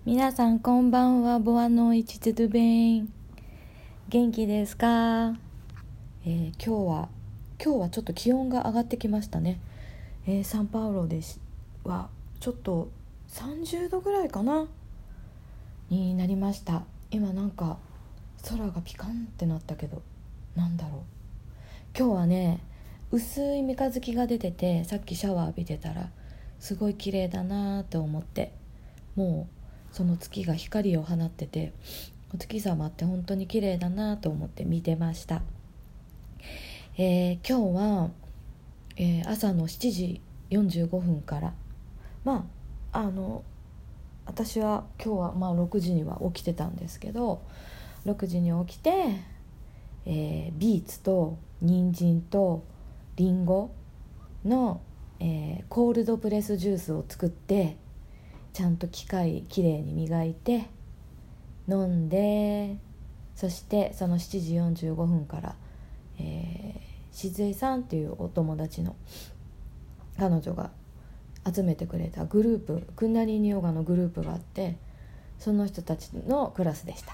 皆さんこんばんは。ボアノイチトゥベン。元気ですか？今日はちょっと気温が上がってきましたね。サンパウロはちょっと30度ぐらいかなになりました。今なんか空がピカンってなったけど、なんだろう。今日はね、薄い三日月が出てて、さっきシャワー浴びてたらすごい綺麗だなと思って、もうその月が光を放ってて、お月様って本当に綺麗だなと思って見てました。今日は、朝の7時45分から、私は今日は6時には起きてたんですけど、6時に起きて、ビーツと人参とリンゴの、コールドプレスジュースを作って、ちゃんと機械きれいに磨いて飲んで、そしてその7時45分から、静江さんっていうお友達の彼女が集めてくれたグループ、クンダリーニヨガのグループがあって、その人たちのクラスでした。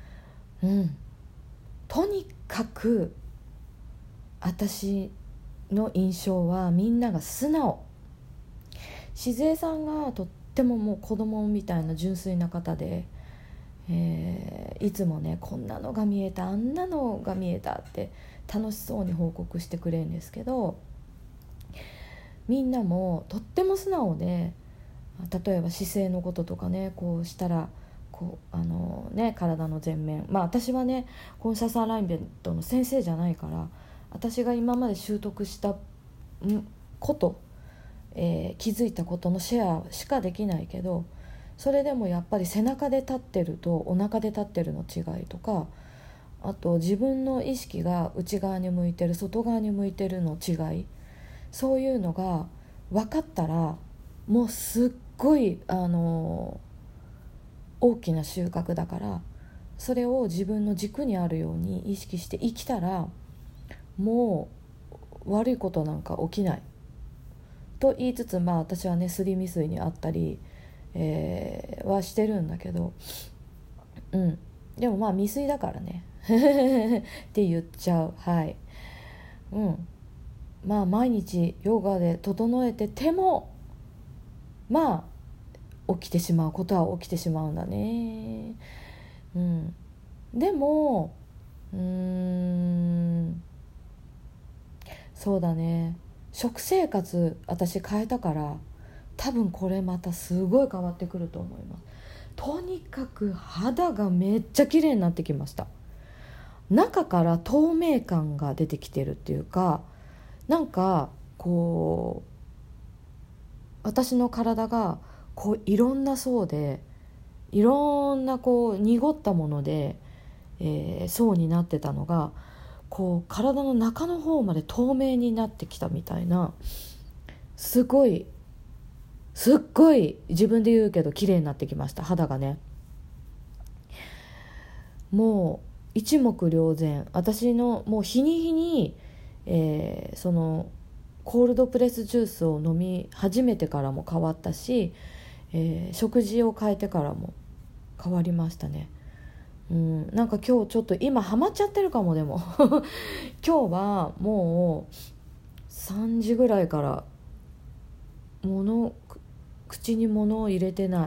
とにかく私の印象はみんなが素直。静江さんがとってももう子供みたいな純粋な方で、いつもね、こんなのが見えた、あんなのが見えたって楽しそうに報告してくれるんですけど、みんなもとっても素直で、例えば姿勢のこととかね、こうしたらこう体の前面、私はねコンシャスアライメントの先生じゃないから、私が今まで習得したこと、気づいたことのシェアしかできないけど、それでもやっぱり背中で立ってるとお腹で立ってるの違いとか、あと自分の意識が内側に向いてる外側に向いてるの違い、そういうのが分かったら、もうすっごい大きな収穫だから、それを自分の軸にあるように意識して生きたら、もう悪いことなんか起きないと言いつつ、私はねすり未遂にあったり、はしてるんだけど、でも未遂だからねって言っちゃう。毎日ヨガで整えてても起きてしまうことは起きてしまうんだね。でもそうだね、食生活私変えたから、多分これまたすごい変わってくると思います。とにかく肌がめっちゃ綺麗になってきました。中から透明感が出てきてるっていうか、なんかこう私の体がこういろんな層で、いろんなこう濁ったもので、層になってたのが、こう体の中の方まで透明になってきたみたいな、すっごい自分で言うけど綺麗になってきました。肌がね、もう一目瞭然。私のもう日に日に、そのコールドプレスジュースを飲み始めてからも変わったし、食事を変えてからも変わりましたね。なんか今日ちょっと今ハマっちゃってるかも。でも今日はもう3時ぐらいから口に物を入れてない。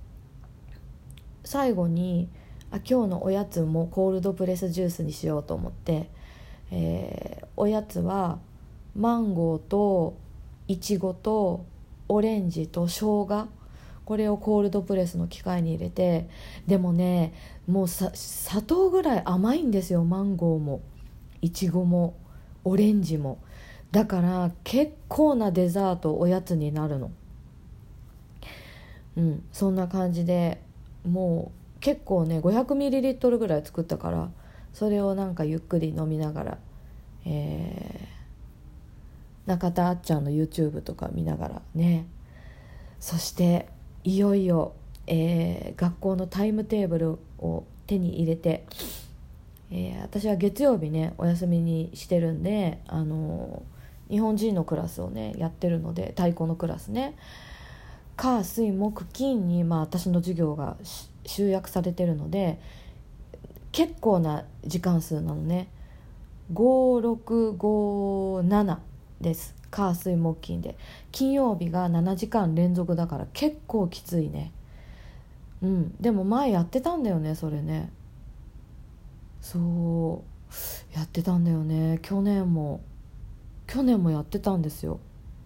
最後に今日のおやつもコールドプレスジュースにしようと思って、おやつはマンゴーとイチゴとオレンジと生姜、これをコールドプレスの機械に入れて、でもね、もう砂糖ぐらい甘いんですよ、マンゴーもイチゴもオレンジも。だから結構なデザート、おやつになるの。そんな感じで、もう結構ね 500ml ぐらい作ったから、それをなんかゆっくり飲みながら、中田あっちゃんの YouTube とか見ながらね。そしていよいよ、学校のタイムテーブルを手に入れて、私は月曜日ねお休みにしてるんで、日本人のクラスをねやってるので、太鼓のクラスね。 火水木金に、私の授業が集約されてるので結構な時間数なのね。5657です。火水木金で金曜日が7時間連続だから結構きついね。でも前やってたんだよね、それね。そうやってたんだよね。去年もやってたんですよ。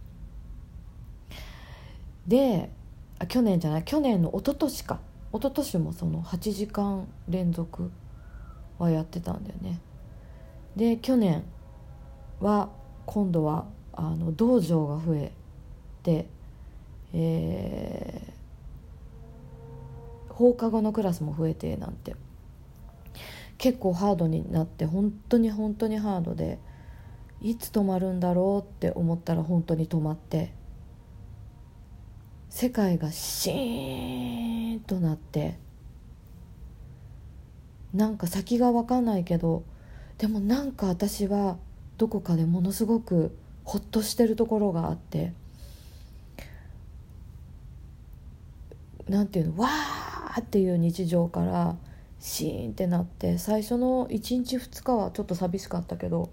で去年の一昨年か、一昨年もその8時間連続はやってたんだよね。で去年は今度は道場が増えて、放課後のクラスも増えてなんて結構ハードになって、本当にハードで、いつ止まるんだろうって思ったら本当に止まって、世界がシーンとなって、なんか先が分かんないけど、でもなんか私はどこかでものすごくほっとしてるところがあって、なんていうの、わーっていう日常からシーンってなって、最初の1日2日はちょっと寂しかったけど、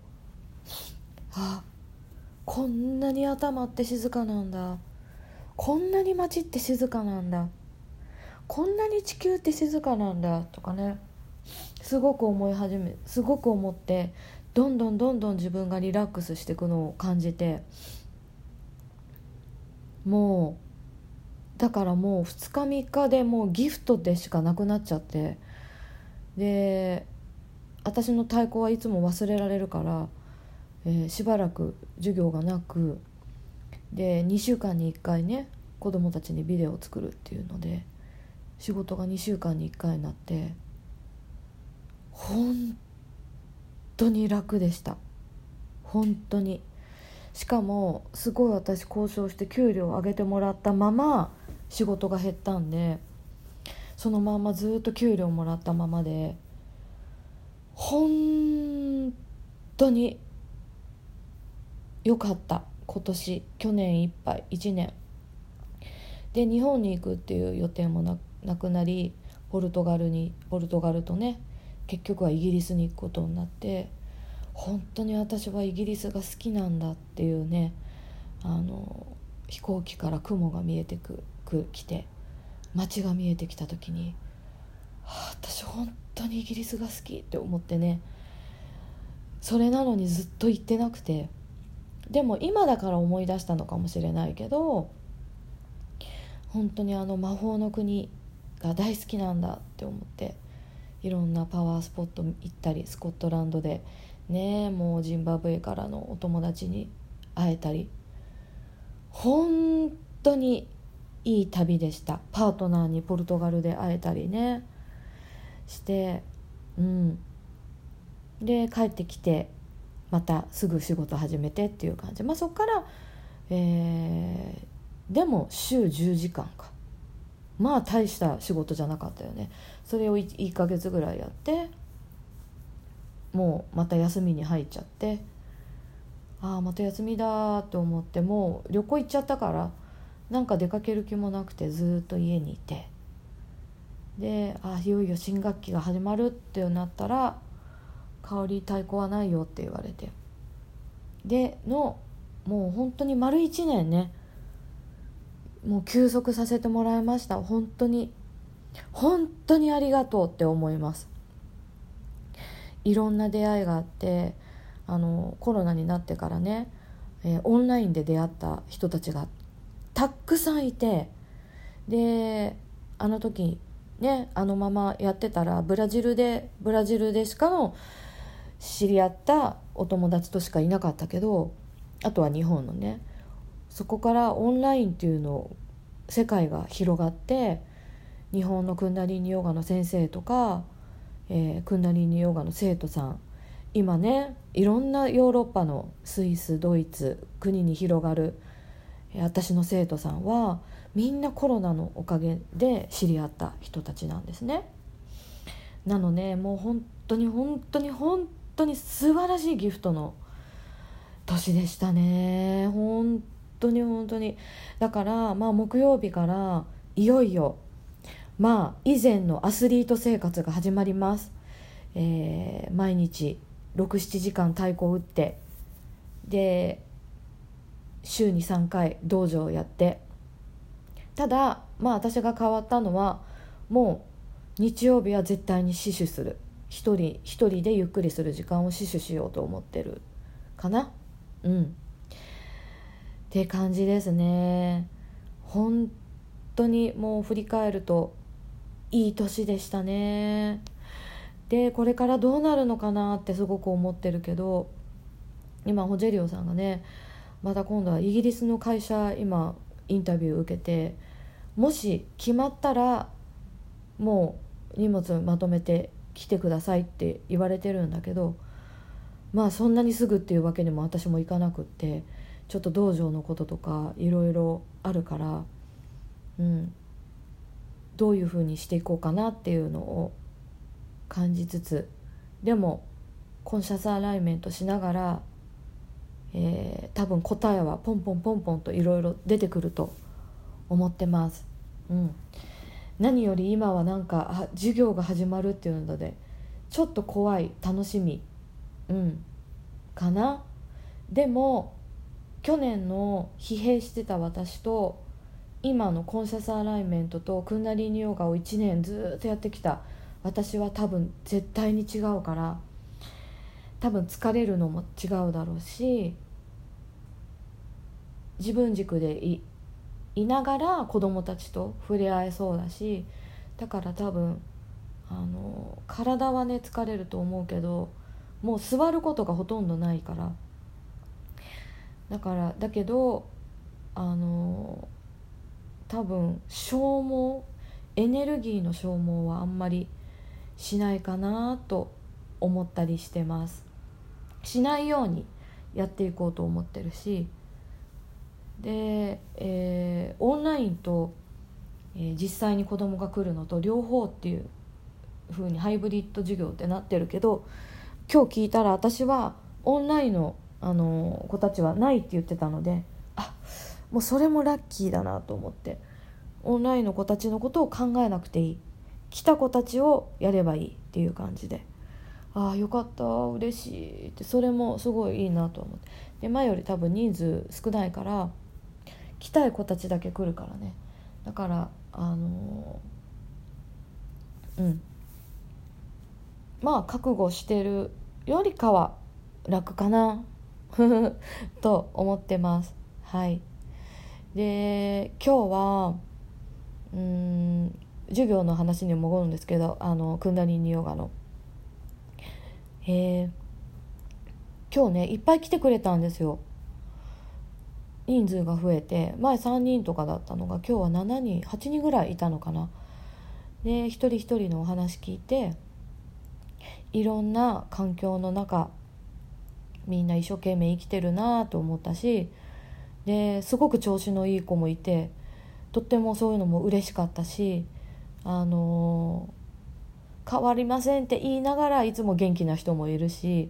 こんなに頭って静かなんだ、こんなに街って静かなんだ、こんなに地球って静かなんだとかね、すごく思って、どんどん自分がリラックスしていくのを感じて、もうだからもう2日3日でもうギフトでしかなくなっちゃって、で私の太鼓はいつも忘れられるから、しばらく授業がなく、で2週間に1回ね、子供たちにビデオを作るっていうので仕事が2週間に1回になって、本当に楽でした。本当に。しかもすごい私交渉して給料を上げてもらったまま仕事が減ったんで、そのままずっと給料もらったままで、本当に良かった。去年いっぱい1年で日本に行くっていう予定もなくなり、ポルトガルとね、結局はイギリスに行くことになって、本当に私はイギリスが好きなんだっていうね、飛行機から雲が見えてきて街が見えてきた時に、私本当にイギリスが好きって思ってね。それなのにずっと行ってなくて、でも今だから思い出したのかもしれないけど、本当に魔法の国が大好きなんだって思って、いろんなパワースポット行ったり、スコットランドでね、もうジンバブエからのお友達に会えたり、本当にいい旅でした。パートナーにポルトガルで会えたりねして、で帰ってきてまたすぐ仕事始めてっていう感じ。そっから、でも週10時間か、大した仕事じゃなかったよね。それを1ヶ月ぐらいやって、もうまた休みに入っちゃって、また休みだと思って、もう旅行行っちゃったから、なんか出かける気もなくてずっと家にいて、でいよいよ新学期が始まるってなったら、香り太鼓はないよって言われて、もう本当に丸1年ね、もう休息させてもらいました。本当にありがとうって思います。いろんな出会いがあって、コロナになってからね、オンラインで出会った人たちがたくさんいて、であの時ね、あのままやってたらブラジルでしかも知り合ったお友達としかいなかったけど、あとは日本のね、そこからオンラインっていうの世界が広がって、日本のクンダリーニヨガの先生とか、クンダリーニヨガの生徒さん、今ねいろんなヨーロッパのスイス、ドイツ国に広がる、私の生徒さんはみんなコロナのおかげで知り合った人たちなんですね。なのでもう本当に素晴らしいギフトの年でしたね。本当に本当に。だから木曜日からいよいよ以前のアスリート生活が始まります。毎日6、7時間太鼓を打って、で週に3回道場をやって、ただ私が変わったのは、もう日曜日は絶対に死守する、一人でゆっくりする時間を死守しようと思ってるかな。って感じですね。本当にもう振り返るといい年でしたね。でこれからどうなるのかなってすごく思ってるけど、今ホジェリオさんがね、また今度はイギリスの会社、今インタビュー受けて、もし決まったらもう荷物まとめて来てくださいって言われてるんだけど、そんなにすぐっていうわけにも私もいかなくって、ちょっと道場のこととかいろいろあるから、どういうふうにしていこうかなっていうのを感じつつ、でもコンシャスアライメントしながら、多分答えはポンポンポンポンといろいろ出てくると思ってます。何より今は授業が始まるっていうのでちょっと怖い、楽しみ、かな。でも去年の疲弊してた私と今のコンシャスアライメントとクンダリーニヨガを1年ずっとやってきた私は多分絶対に違うから、多分疲れるのも違うだろうし、自分軸でいながら子供たちと触れ合えそうだし、だから多分体はね疲れると思うけど、もう座ることがほとんどないから、だけど多分エネルギーの消耗はあんまりしないかなと思ったりしてます。しないようにやっていこうと思ってるし、で、オンラインと、実際に子供が来るのと両方っていう風にハイブリッド授業ってなってるけど、今日聞いたら私はオンラインの、子たちはないって言ってたので、もうそれもラッキーだなと思って、オンラインの子たちのことを考えなくていい、来た子たちをやればいいっていう感じで、よかった、嬉しいって、それもすごいいいなと思って。で前より多分人数少ないから来たい子たちだけ来るからね。だから覚悟してるよりかは楽かなと思ってます。で今日は授業の話に戻るんですけど、クンダリーニヨガの今日ねいっぱい来てくれたんですよ。人数が増えて、前3人とかだったのが今日は7人8人ぐらいいたのかな。で一人一人のお話聞いて、いろんな環境の中みんな一生懸命生きてるなと思ったし、ですごく調子のいい子もいて、とってもそういうのも嬉しかったし、変わりませんって言いながらいつも元気な人もいるし、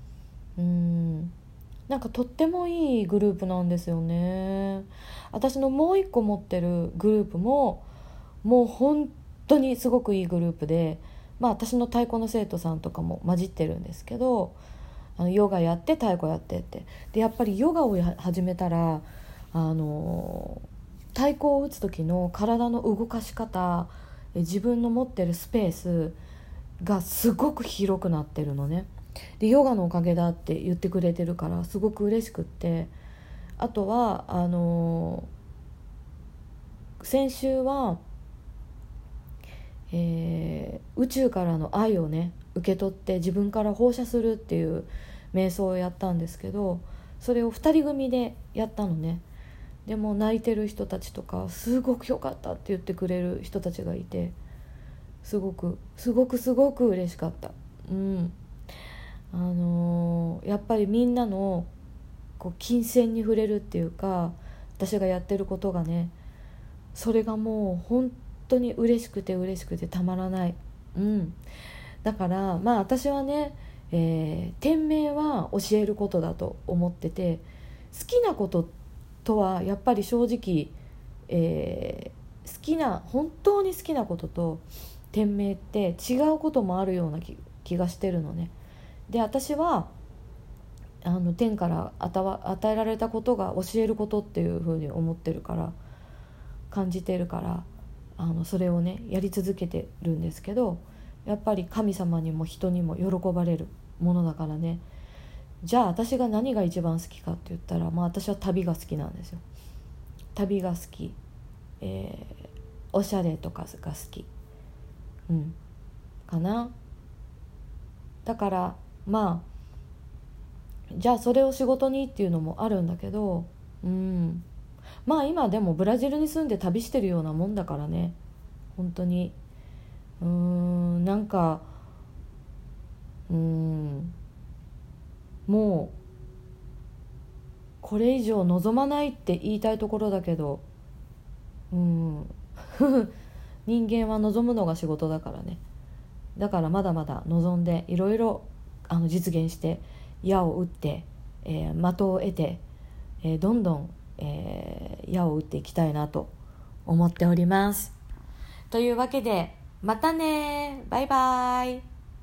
とってもいいグループなんですよね。私のもう一個持ってるグループももう本当にすごくいいグループで、私の太鼓の生徒さんとかも混じってるんですけど、ヨガやって太鼓やってって、でやっぱりヨガを始めたら太鼓を打つ時の体の動かし方、自分の持ってるスペースがすごく広くなってるのね。でヨガのおかげだって言ってくれてるからすごく嬉しくって、あとは先週は、宇宙からの愛をね受け取って自分から放射するっていう瞑想をやったんですけど、それを2人組でやったのね。でも泣いてる人たちとかすごく良かったって言ってくれる人たちがいて、すごく嬉しかった。やっぱりみんなの金銭に触れるっていうか、私がやってることがね、それがもう本当に嬉しくてたまらない。だから私はね、天命は教えることだと思ってて、好きなことっとはやっぱり正直、本当に好きなことと天命って違うこともあるような気がしてるのね。で、私は天から与えられたことが教えることっていうふうに思ってるから、感じてるから、それをねやり続けてるんですけど、やっぱり神様にも人にも喜ばれるものだからね。じゃあ私が何が一番好きかって言ったら、私は旅が好きなんですよ。旅が好き、おしゃれとかが好き、かな。だからじゃあそれを仕事にっていうのもあるんだけど、今でもブラジルに住んで旅してるようなもんだからね。本当になんかもうこれ以上望まないって言いたいところだけど、人間は望むのが仕事だからね。だからまだまだ望んでいろいろ実現して矢を打って、的を得て、どんどん、矢を打っていきたいなと思っております。というわけでまたね、バイバイ。